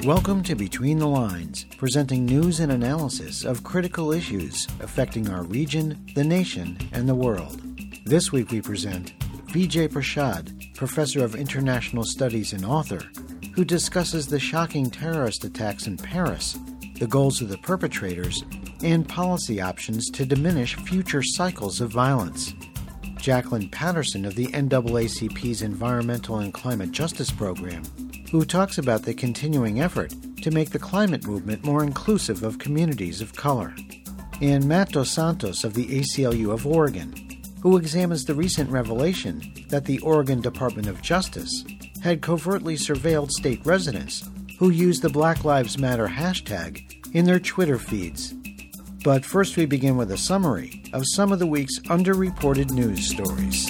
Welcome to Between the Lines, presenting news and analysis of critical issues affecting our region, the nation, and the world. This week we present Vijay Prashad, Professor of International Studies and author, who discusses the shocking terrorist attacks in Paris, the goals of the perpetrators, and policy options to diminish future cycles of violence. Jacqueline Patterson of the NAACP's Environmental and Climate Justice Program, who talks about the continuing effort to make the climate movement more inclusive of communities of color. And Matt Dos Santos of the ACLU of Oregon, who examines the recent revelation that the Oregon Department of Justice had covertly surveilled state residents who used the Black Lives Matter hashtag in their Twitter feeds. But first we begin with a summary of some of the week's underreported news stories.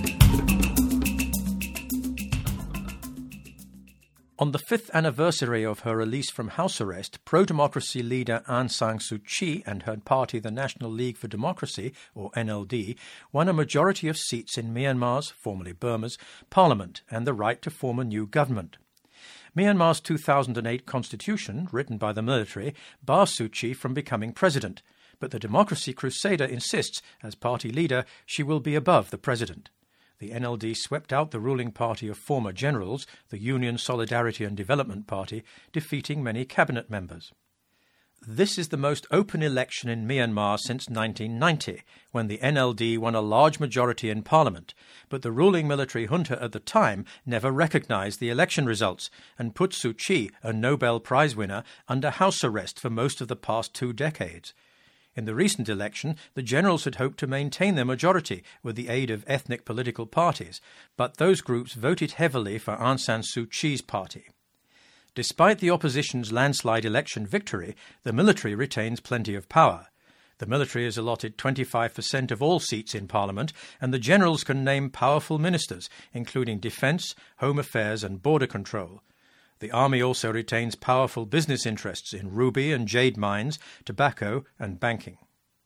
On the 5th anniversary of her release from house arrest, pro-democracy leader Aung San Suu Kyi and her party, the National League for Democracy, or NLD, won a majority of seats in Myanmar's, formerly Burma's, parliament and the right to form a new government. Myanmar's 2008 constitution, written by the military, bars Suu Kyi from becoming president, but the Democracy Crusader insists, as party leader, she will be above the president. The NLD swept out the ruling party of former generals, the Union Solidarity and Development Party, defeating many cabinet members. This is the most open election in Myanmar since 1990, when the NLD won a large majority in parliament, but the ruling military junta at the time never recognized the election results and put Suu Kyi, a Nobel Prize winner, under house arrest for most of the past 2 decades. In the recent election, the generals had hoped to maintain their majority with the aid of ethnic political parties, but those groups voted heavily for Aung San Suu Kyi's party. Despite the opposition's landslide election victory, the military retains plenty of power. The military is allotted 25% of all seats in parliament, and the generals can name powerful ministers, including defence, home affairs and border control. The army also retains powerful business interests in ruby and jade mines, tobacco and banking.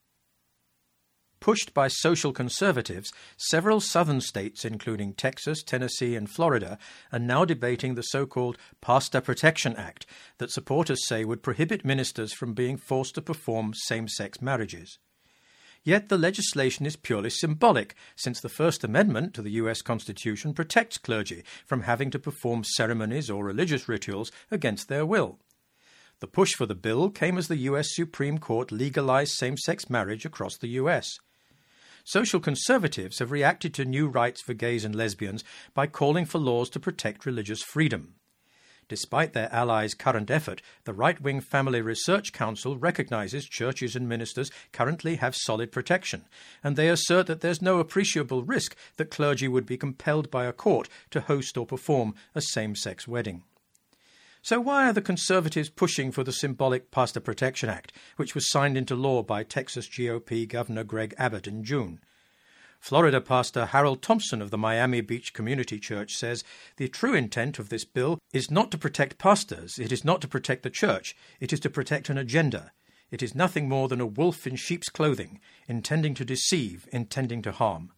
Pushed by social conservatives, several southern states, including Texas, Tennessee and Florida, are now debating the so-called Pastor Protection Act that supporters say would prohibit ministers from being forced to perform same-sex marriages. Yet the legislation is purely symbolic, since the First Amendment to the U.S. Constitution protects clergy from having to perform ceremonies or religious rituals against their will. The push for the bill came as the U.S. Supreme Court legalized same-sex marriage across the U.S. Social conservatives have reacted to new rights for gays and lesbians by calling for laws to protect religious freedom. Despite their allies' current effort, the right-wing Family Research Council recognizes churches and ministers currently have solid protection, and they assert that there's no appreciable risk that clergy would be compelled by a court to host or perform a same-sex wedding. So why are the Conservatives pushing for the symbolic Pastor Protection Act, which was signed into law by Texas GOP Governor Greg Abbott in June? Florida pastor Harold Thompson of the Miami Beach Community Church says the true intent of this bill is not to protect pastors, it is not to protect the church, it is to protect an agenda. It is nothing more than a wolf in sheep's clothing, intending to deceive, intending to harm.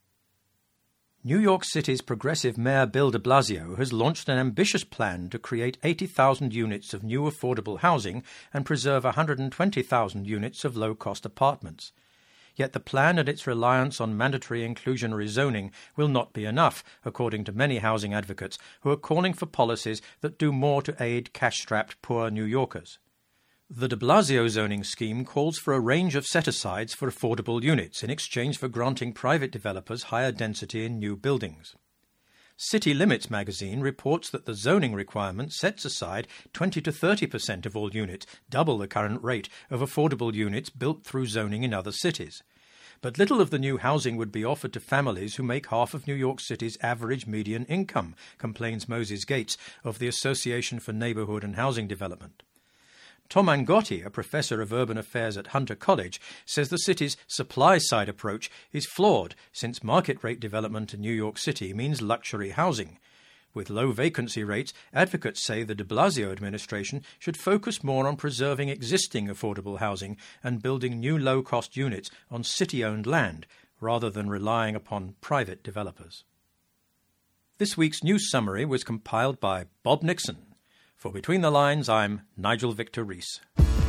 New York City's progressive Mayor Bill de Blasio has launched an ambitious plan to create 80,000 units of new affordable housing and preserve 120,000 units of low-cost apartments. Yet the plan and its reliance on mandatory inclusionary zoning will not be enough, according to many housing advocates who are calling for policies that do more to aid cash-strapped poor New Yorkers. The de Blasio zoning scheme calls for a range of set-asides for affordable units in exchange for granting private developers higher density in new buildings. City Limits magazine reports that the zoning requirement sets aside 20 to 30% of all units, double the current rate of affordable units built through zoning in other cities. But little of the new housing would be offered to families who make half of New York City's average median income, complains Moses Gates of the Association for Neighborhood and Housing Development. Tom Angotti, a professor of urban affairs at Hunter College, says the city's supply-side approach is flawed since market-rate development in New York City means luxury housing. With low vacancy rates, advocates say the de Blasio administration should focus more on preserving existing affordable housing and building new low-cost units on city-owned land, rather than relying upon private developers. This week's news summary was compiled by Bob Nixon. For Between the Lines, I'm Nigel Victor Rees.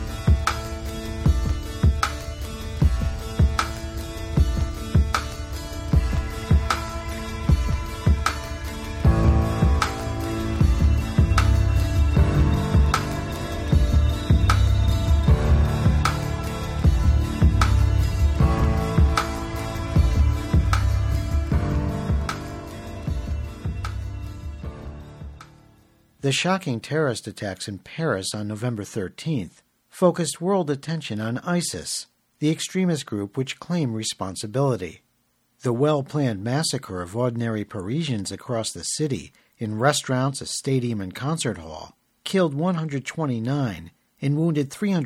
The shocking terrorist attacks in Paris on November 13th focused world attention on ISIS, the extremist group which claimed responsibility. The well-planned massacre of ordinary Parisians across the city in restaurants, a stadium, and concert hall killed 129 and wounded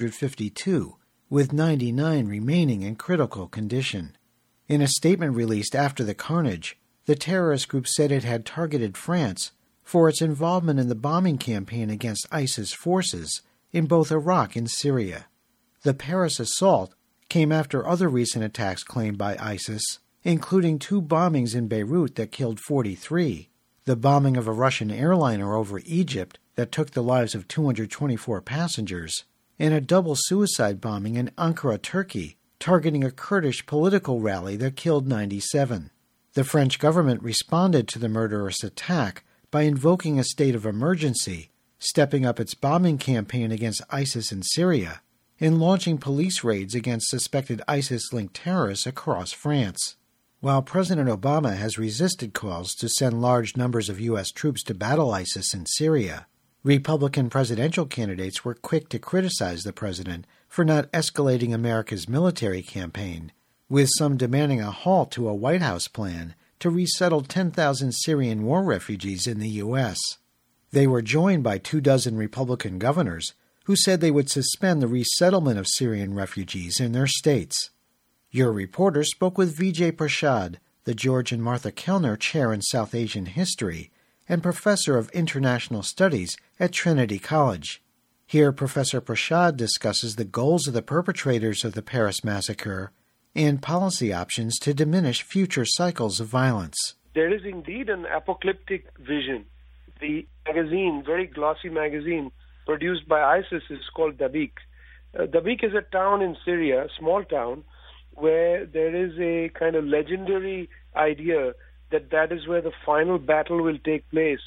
352, with 99 remaining in critical condition. In a statement released after the carnage, the terrorist group said it had targeted France for its involvement in the bombing campaign against ISIS forces in both Iraq and Syria. The Paris assault came after other recent attacks claimed by ISIS, including 2 bombings in Beirut that killed 43, the bombing of a Russian airliner over Egypt that took the lives of 224 passengers, and a double suicide bombing in Ankara, Turkey, targeting a Kurdish political rally that killed 97. The French government responded to the murderous attack by invoking a state of emergency, stepping up its bombing campaign against ISIS in Syria, and launching police raids against suspected ISIS-linked terrorists across France. While President Obama has resisted calls to send large numbers of U.S. troops to battle ISIS in Syria, Republican presidential candidates were quick to criticize the president for not escalating America's military campaign, with some demanding a halt to a White House plan to resettle 10,000 Syrian war refugees in the U.S. They were joined by 24 Republican governors who said they would suspend the resettlement of Syrian refugees in their states. Your reporter spoke with Vijay Prashad, the George and Martha Kellner Chair in South Asian History and Professor of International Studies at Trinity College. Here, Professor Prashad discusses the goals of the perpetrators of the Paris massacre and policy options to diminish future cycles of violence. There is indeed an apocalyptic vision. The magazine, very glossy magazine, produced by ISIS is called Dabiq. Dabiq is a town in Syria, a small town, where there is a kind of legendary idea that is where the final battle will take place.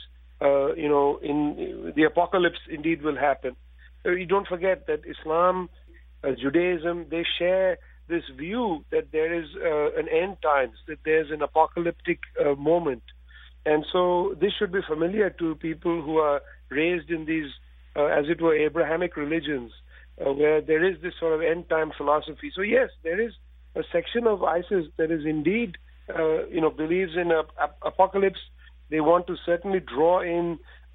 In the apocalypse indeed will happen. You don't forget that Islam, Judaism, they share this view that there is an end times, that there's an apocalyptic moment. And so this should be familiar to people who are raised in these, as it were, Abrahamic religions, where there is this sort of end-time philosophy. So yes, there is a section of ISIS that is indeed, believes in apocalypse. They want to certainly draw in,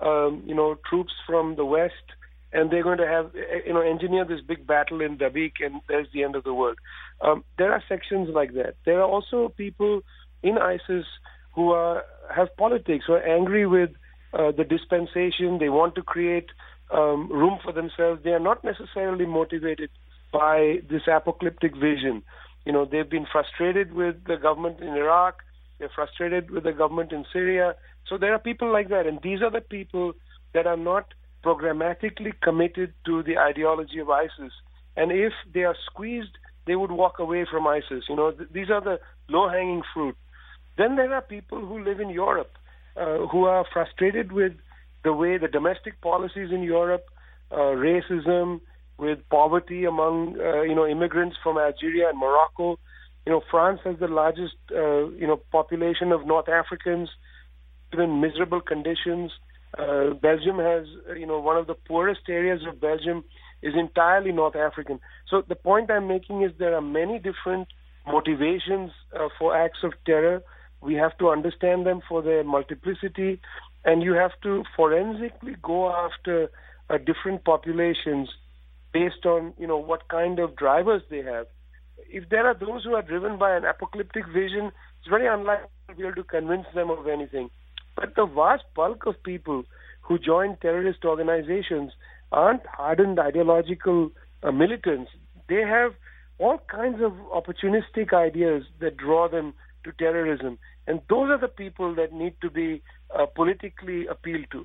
troops from the West, and they're going to have, engineer this big battle in Dabiq, and there's the end of the world. There are sections like that. There are also people in ISIS who have politics, who are angry with the dispensation. They want to create room for themselves. They are not necessarily motivated by this apocalyptic vision. They've been frustrated with the government in Iraq. They're frustrated with the government in Syria. So there are people like that, and these are the people that are not programmatically committed to the ideology of ISIS. And if they are squeezed, they would walk away from ISIS. These are the low-hanging fruit. Then there are people who live in Europe who are frustrated with the way the domestic policies in Europe, racism, with poverty among, immigrants from Algeria and Morocco. France has the largest, population of North Africans, in miserable conditions. Belgium has, one of the poorest areas of Belgium is entirely North African. So the point I'm making is there are many different motivations for acts of terror. We have to understand them for their multiplicity, and you have to forensically go after different populations based on, what kind of drivers they have. If there are those who are driven by an apocalyptic vision, it's very unlikely to be able to convince them of anything. But the vast bulk of people who join terrorist organizations aren't hardened ideological militants. They have all kinds of opportunistic ideas that draw them to terrorism. And those are the people that need to be politically appealed to.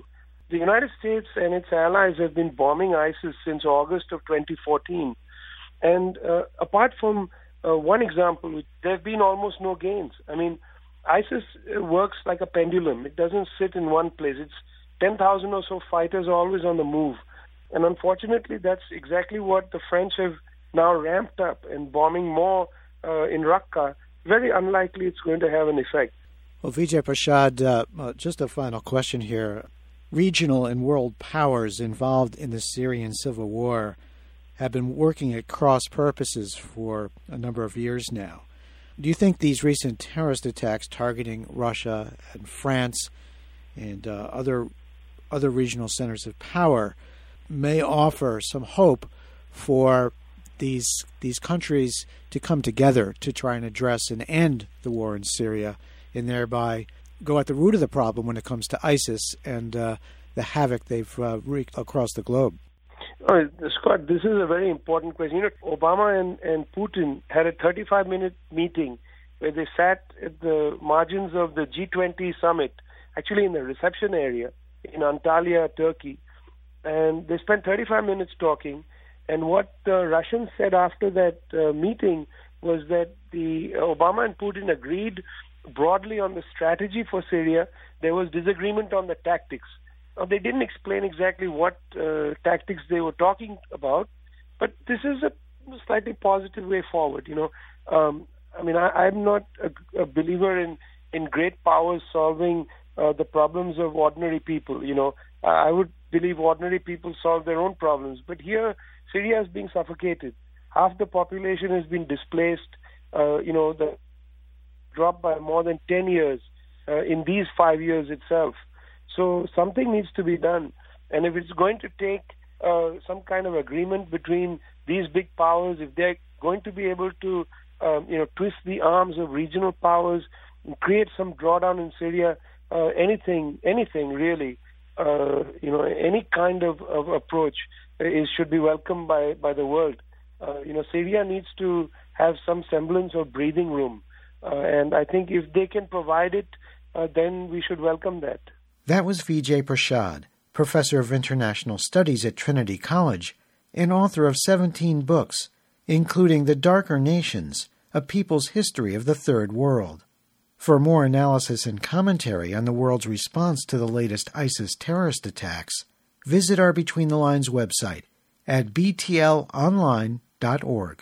the United States and its allies have been bombing ISIS since August of 2014. And apart from one example, there have been almost no gains. I mean, ISIS works like a pendulum. It doesn't sit in one place. It's 10,000 or so fighters are always on the move. And unfortunately, that's exactly what the French have now ramped up and bombing more in Raqqa. Very unlikely it's going to have an effect. Well, Vijay Prashad, just a final question here. Regional and world powers involved in the Syrian civil war have been working at cross purposes for a number of years now. Do you think these recent terrorist attacks targeting Russia and France and other regional centers of power may offer some hope for these countries to come together to try and address and end the war in Syria, and thereby go at the root of the problem when it comes to ISIS and the havoc they've wreaked across the globe? Oh, Scott, this is a very important question. You know, Obama and Putin had a 35-minute meeting where they sat at the margins of the G20 summit, actually in the reception area in Antalya, Turkey. And they spent 35 minutes talking. And what the Russians said after that meeting was that the Obama and Putin agreed broadly on the strategy for Syria. There was disagreement on the tactics. They didn't explain exactly what tactics they were talking about, but this is a slightly positive way forward. You know, I mean, I'm not a believer in great powers solving the problems of ordinary people. You know, I would believe ordinary people solve their own problems, but here Syria is being suffocated. Half the population has been displaced. The dropped by more than 10 years in these 5 years itself. So something needs to be done. And if it's going to take some kind of agreement between these big powers, if they're going to be able to, twist the arms of regional powers and create some drawdown in Syria, anything really, any kind of approach should be welcomed by the world. Syria needs to have some semblance of breathing room. And I think if they can provide it, then we should welcome that. That was Vijay Prashad, professor of international studies at Trinity College and author of 17 books, including The Darker Nations, A People's History of the Third World. For more analysis and commentary on the world's response to the latest ISIS terrorist attacks, visit our Between the Lines website at btlonline.org.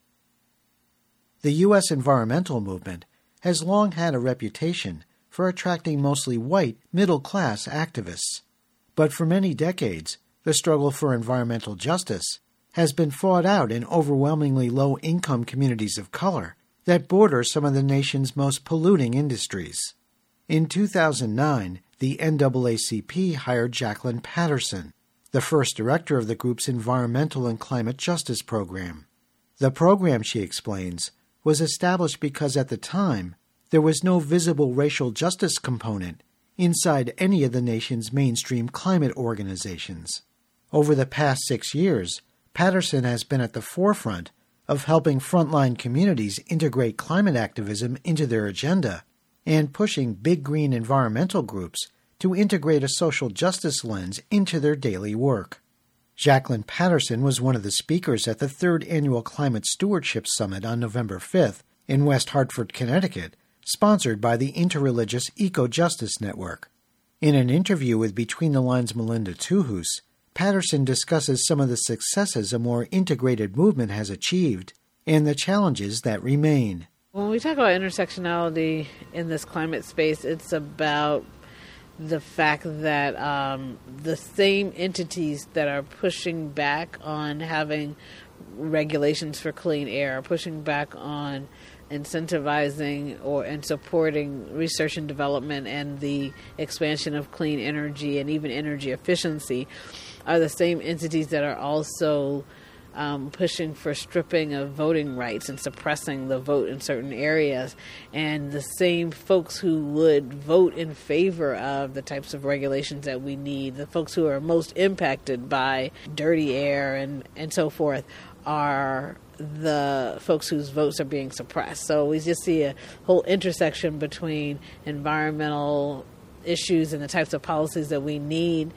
The U.S. environmental movement has long had a reputation for attracting mostly white, middle-class activists. But for many decades, the struggle for environmental justice has been fought out in overwhelmingly low-income communities of color that border some of the nation's most polluting industries. In 2009, the NAACP hired Jacqueline Patterson, the first director of the group's Environmental and Climate Justice Program. The program, she explains, was established because at the time, there was no visible racial justice component inside any of the nation's mainstream climate organizations. Over the past 6 years, Patterson has been at the forefront of helping frontline communities integrate climate activism into their agenda and pushing big green environmental groups to integrate a social justice lens into their daily work. Jacqueline Patterson was one of the speakers at the 3rd Annual Climate Stewardship Summit on November 5th in West Hartford, Connecticut, sponsored by the Interreligious Eco-Justice Network. In an interview with Between the Lines' Melinda Tuhus, Patterson discusses some of the successes a more integrated movement has achieved and the challenges that remain. When we talk about intersectionality in this climate space, it's about the fact that the same entities that are pushing back on having regulations for clean air, pushing back on incentivizing and supporting research and development and the expansion of clean energy and even energy efficiency are the same entities that are also pushing for stripping of voting rights and suppressing the vote in certain areas, and the same folks who would vote in favor of the types of regulations that we need, the folks who are most impacted by dirty air and so forth, are the folks whose votes are being suppressed. So we just see a whole intersection between environmental issues and the types of policies that we need,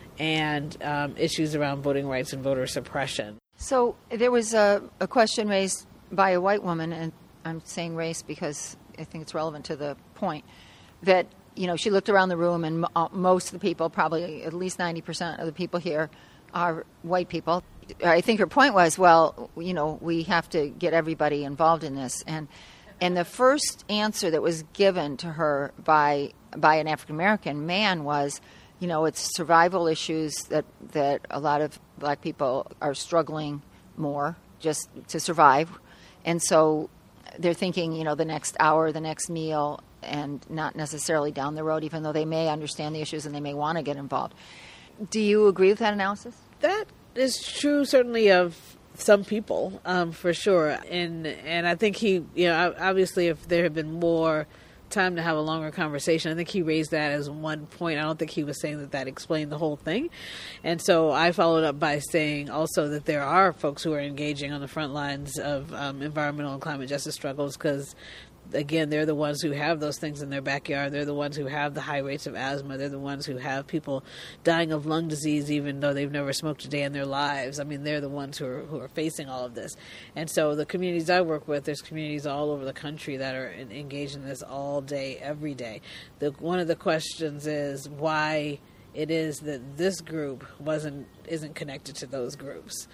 and issues around voting rights and voter suppression. So there was a question raised by a white woman, and I'm saying race because I think it's relevant to the point, that, she looked around the room and most of the people, probably at least 90% of the people here, are white people. I think her point was, well, we have to get everybody involved in this. And the first answer that was given to her by an African-American man was, it's survival issues that a lot of black people are struggling more just to survive. And so they're thinking, the next hour, the next meal, and not necessarily down the road, even though they may understand the issues and they may want to get involved. Do you agree with that analysis? That is true, certainly, of some people, for sure. And I think he, obviously, if there had been more time to have a longer conversation, I think he raised that as one point. I don't think he was saying that explained the whole thing. And so I followed up by saying also that there are folks who are engaging on the front lines of environmental and climate justice struggles, because again, they're the ones who have those things in their backyard. They're the ones who have the high rates of asthma. They're the ones who have people dying of lung disease even though they've never smoked a day in their lives. I mean, they're the ones who are facing all of this. And so the communities I work with, there's communities all over the country that are engaged in this all day, every day. One of the questions is why it is that this group isn't connected to those groups.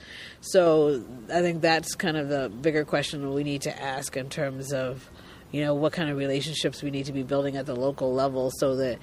So I think that's kind of the bigger question that we need to ask in terms of what kind of relationships we need to be building at the local level, so that,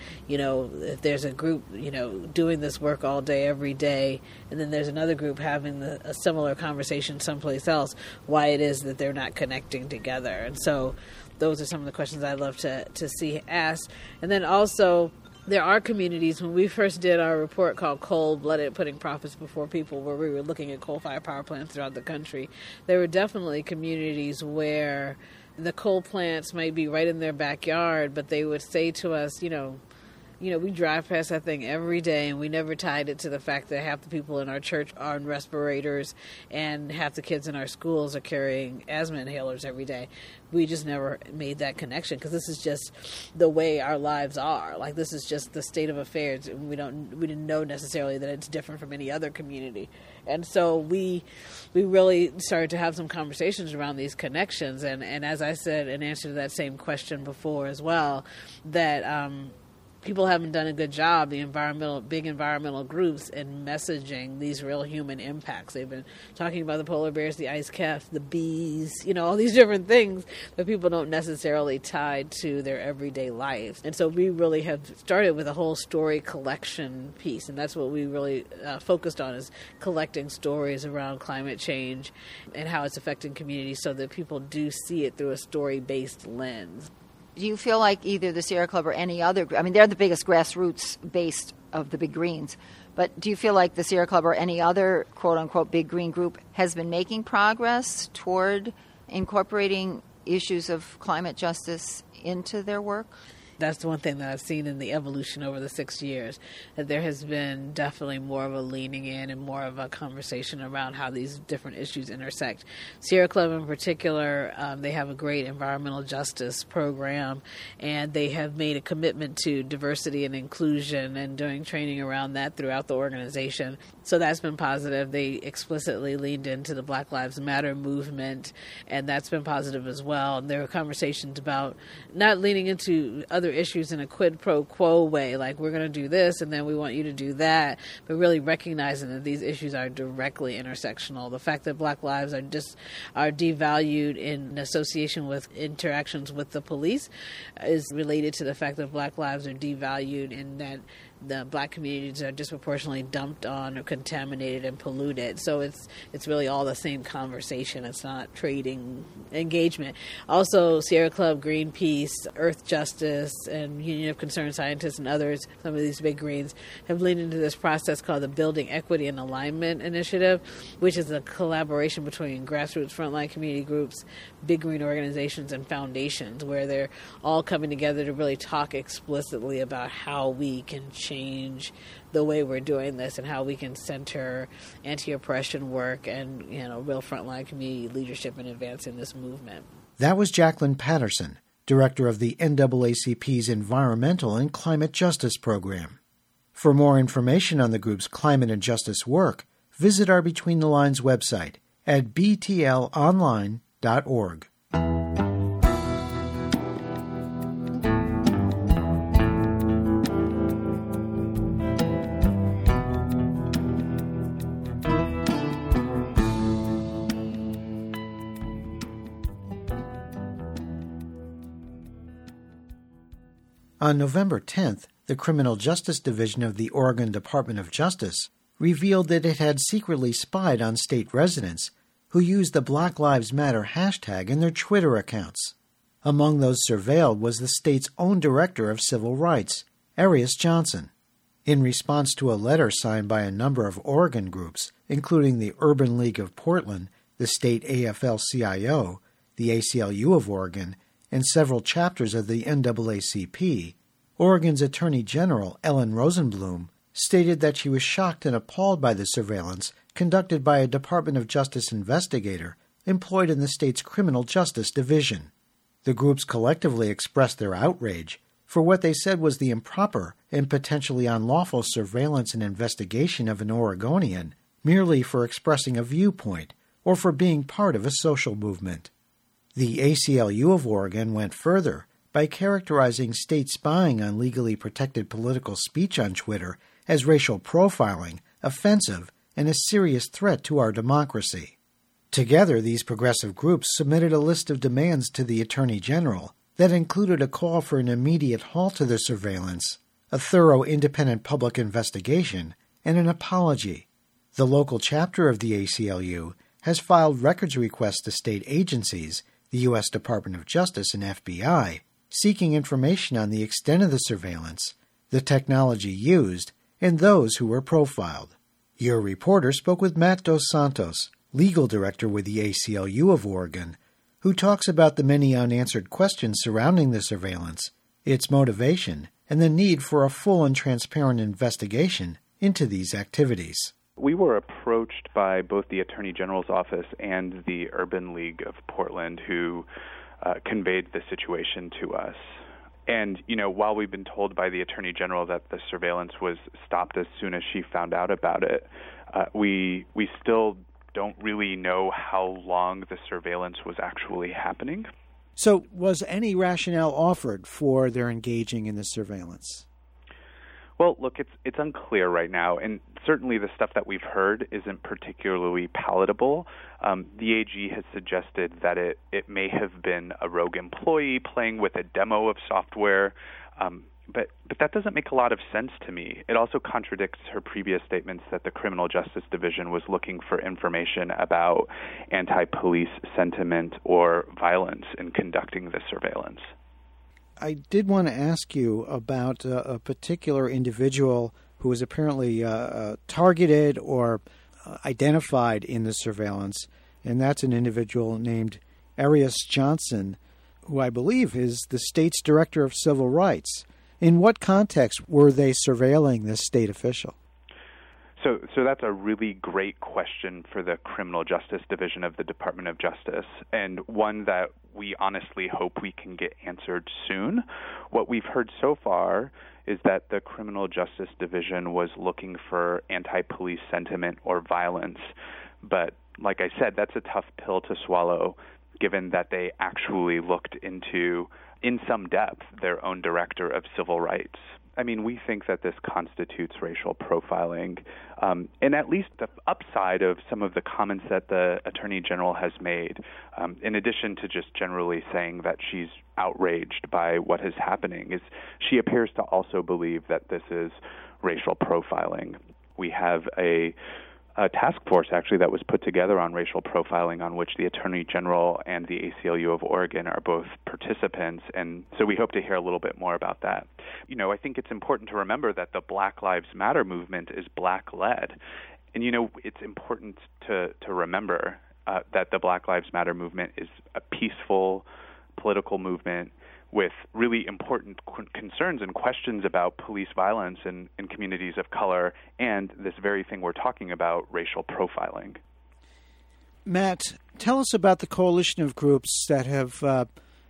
if there's a group, doing this work all day, every day, and then there's another group having a similar conversation someplace else, why it is that they're not connecting together. And so those are some of the questions I'd love to see asked. And then also, there are communities, when we first did our report called Cold-Blooded, Putting Profits Before People, where we were looking at coal-fired power plants throughout the country, there were definitely communities where the coal plants might be right in their backyard, but they would say to us, we drive past that thing every day, and we never tied it to the fact that half the people in our church are on respirators and half the kids in our schools are carrying asthma inhalers every day. We just never made that connection, because this is just the way our lives are. Like, this is just the state of affairs. We didn't know necessarily that it's different from any other community. And so we really started to have some conversations around these connections. And as I said in answer to that same question before as well, that people haven't done a good job, the big environmental groups, in messaging these real human impacts. They've been talking about the polar bears, the ice caps, the bees, all these different things that people don't necessarily tie to their everyday lives. And so we really have started with a whole story collection piece, and that's what we really focused on, is collecting stories around climate change and how it's affecting communities, so that people do see it through a story-based lens. Do you feel like either the Sierra Club or any other group, they're the biggest grassroots based of the Big Greens, but do you feel like the Sierra Club or any other quote-unquote Big Green group has been making progress toward incorporating issues of climate justice into their work? That's the one thing that I've seen in the evolution over the 6 years, that there has been definitely more of a leaning in and more of a conversation around how these different issues intersect. Sierra Club in particular, they have a great environmental justice program, and they have made a commitment to diversity and inclusion and doing training around that throughout the organization. So that's been positive. They explicitly leaned into the Black Lives Matter movement, and that's been positive as well. And there are conversations about not leaning into other issues in a quid pro quo way, like we're going to do this and then we want you to do that, but really recognizing that these issues are directly intersectional. The fact that Black lives are devalued in association with interactions with the police is related to the fact that Black lives are devalued in that the Black communities are disproportionately dumped on or contaminated and polluted. So it's really all the same conversation. It's not trading engagement. Also, Sierra Club, Greenpeace, Earth Justice, and Union of Concerned Scientists and others, some of these big greens, have leaned into this process called the Building Equity and Alignment Initiative, which is a collaboration between grassroots frontline community groups, big green organizations, and foundations, where they're all coming together to really talk explicitly about how we can change the way we're doing this and how we can center anti-oppression work and real frontline community leadership in advancing this movement. That was Jacqueline Patterson, director of the NAACP's Environmental and Climate Justice Program. For more information on the group's climate and justice work, visit our Between the Lines website at btlonline.org. On November 10th, the Criminal Justice Division of the Oregon Department of Justice revealed that it had secretly spied on state residents who used the Black Lives Matter hashtag in their Twitter accounts. Among those surveilled was the state's own Director of Civil Rights, Arias Johnson. In response to a letter signed by a number of Oregon groups, including the Urban League of Portland, the state AFL-CIO, the ACLU of Oregon, and several chapters of the NAACP, Oregon's Attorney General Ellen Rosenblum stated that she was shocked and appalled by the surveillance conducted by a Department of Justice investigator employed in the state's Criminal Justice Division. The groups collectively expressed their outrage for what they said was the improper and potentially unlawful surveillance and investigation of an Oregonian merely for expressing a viewpoint or for being part of a social movement. The ACLU of Oregon went further by characterizing state spying on legally protected political speech on Twitter as racial profiling, offensive, and a serious threat to our democracy. Together, these progressive groups submitted a list of demands to the Attorney General that included a call for an immediate halt to the surveillance, a thorough independent public investigation, and an apology. The local chapter of the ACLU has filed records requests to state agencies, the U.S. Department of Justice and FBI, seeking information on the extent of the surveillance, the technology used, and those who were profiled. Your reporter spoke with Matt Dos Santos, legal director with the ACLU of Oregon, who talks about the many unanswered questions surrounding the surveillance, its motivation, and the need for a full and transparent investigation into these activities. We were approached by both the Attorney General's office and the Urban League of Portland, who conveyed the situation to us. And, while we've been told by the Attorney General that the surveillance was stopped as soon as she found out about it, we still don't really know how long the surveillance was actually happening. So was any rationale offered for their engaging in the surveillance? Well, look, it's unclear right now, and certainly the stuff that we've heard isn't particularly palatable. The AG has suggested that it may have been a rogue employee playing with a demo of software, but that doesn't make a lot of sense to me. It also contradicts her previous statements that the Criminal Justice Division was looking for information about anti-police sentiment or violence in conducting the surveillance. I did want to ask you about a particular individual who was apparently targeted or identified in the surveillance, and that's an individual named Arias Johnson, who I believe is the state's Director of Civil Rights. In what context were they surveilling this state official? So that's a really great question for the Criminal Justice Division of the Department of Justice, and one that we honestly hope we can get answered soon. What we've heard so far is that the Criminal Justice Division was looking for anti-police sentiment or violence, but like I said, that's a tough pill to swallow, given that they actually looked into, in some depth, their own Director of Civil Rights. I mean, we think that this constitutes racial profiling, and at least the upside of some of the comments that the Attorney General has made, in addition to just generally saying that she's outraged by what is happening, is she appears to also believe that this is racial profiling. We have a task force, actually, that was put together on racial profiling, on which the Attorney General and the ACLU of Oregon are both participants, and so we hope to hear a little bit more about that. I think it's important to remember that the Black Lives Matter movement is Black-led, and, it's important to remember that the Black Lives Matter movement is a peaceful political movement with really important concerns and questions about police violence in communities of color and this very thing we're talking about, racial profiling. Matt, tell us about the coalition of groups that have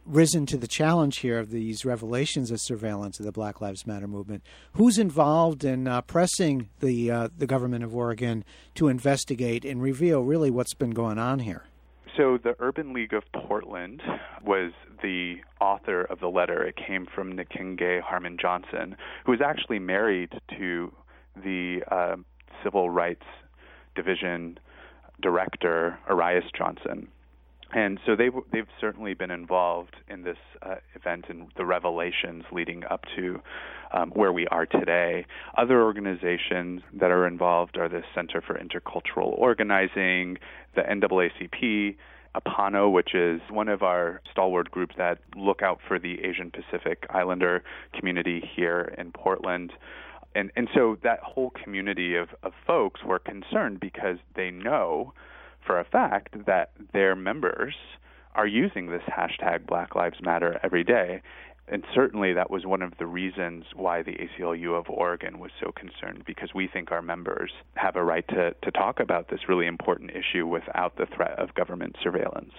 risen to the challenge here of these revelations of surveillance of the Black Lives Matter movement. Who's involved in pressing the government of Oregon to investigate and reveal really what's been going on here? So the Urban League of Portland was the author of the letter. It came from Nikenge Harmon Johnson, who was actually married to the Civil Rights Division director, Arias Johnson. And so they've certainly been involved in this event and the revelations leading up to where we are today. Other organizations that are involved are the Center for Intercultural Organizing, the NAACP, APANO, which is one of our stalwart groups that look out for the Asian Pacific Islander community here in Portland. And so that whole community of folks were concerned because they know for a fact that their members are using this hashtag Black Lives Matter every day. And certainly that was one of the reasons why the ACLU of Oregon was so concerned, because we think our members have a right to talk about this really important issue without the threat of government surveillance.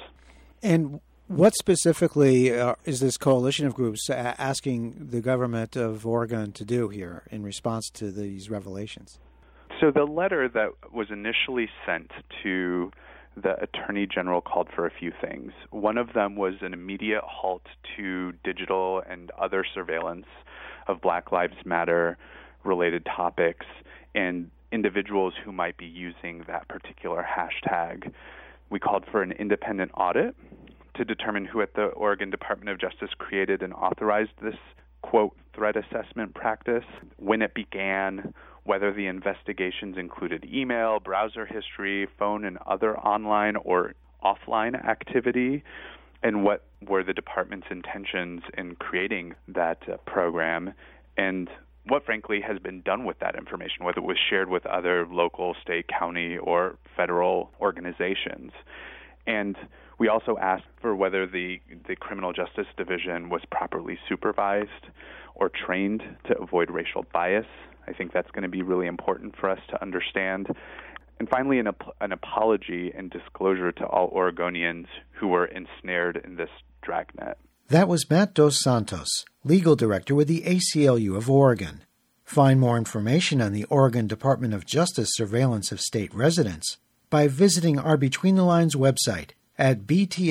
And what specifically is this coalition of groups asking the government of Oregon to do here in response to these revelations? So the letter that was initially sent to the Attorney General called for a few things. One of them was an immediate halt to digital and other surveillance of Black Lives Matter related topics and individuals who might be using that particular hashtag. We called for an independent audit to determine who at the Oregon Department of Justice created and authorized this, quote, threat assessment practice, when it began, whether the investigations included email, browser history, phone, and other online or offline activity, and what were the department's intentions in creating that program, and what, frankly, has been done with that information, whether it was shared with other local, state, county, or federal organizations. And we also asked for whether the Criminal Justice Division was properly supervised or trained to avoid racial bias. I think that's going to be really important for us to understand. And finally, an apology and disclosure to all Oregonians who were ensnared in this dragnet. That was Matt Dos Santos, Legal Director with the ACLU of Oregon. Find more information on the Oregon Department of Justice surveillance of state residents by visiting our Between the Lines website at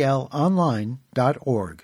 btlonline.org.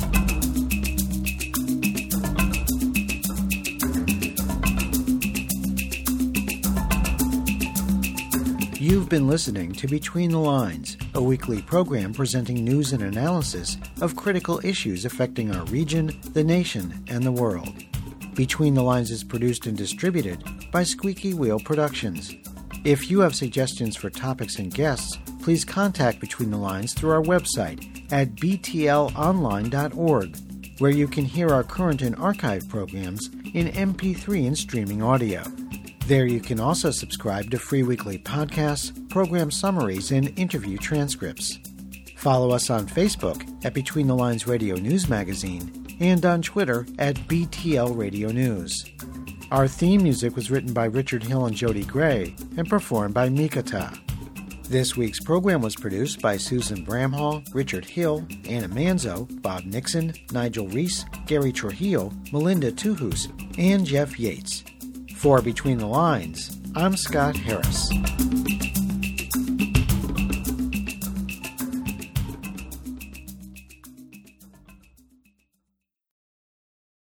You've been listening to Between the Lines, a weekly program presenting news and analysis of critical issues affecting our region, the nation, and the world. Between the Lines is produced and distributed by Squeaky Wheel Productions. If you have suggestions for topics and guests, please contact Between the Lines through our website at btlonline.org, where you can hear our current and archived programs in MP3 and streaming audio. There you can also subscribe to free weekly podcasts, program summaries, and interview transcripts. Follow us on Facebook at Between the Lines Radio News Magazine and on Twitter at BTL Radio News. Our theme music was written by Richard Hill and Jody Gray and performed by Mikata. This week's program was produced by Susan Bramhall, Richard Hill, Anna Manzo, Bob Nixon, Nigel Reese, Gary Trujillo, Melinda Tuhus, and Jeff Yates. For Between the Lines, I'm Scott Harris.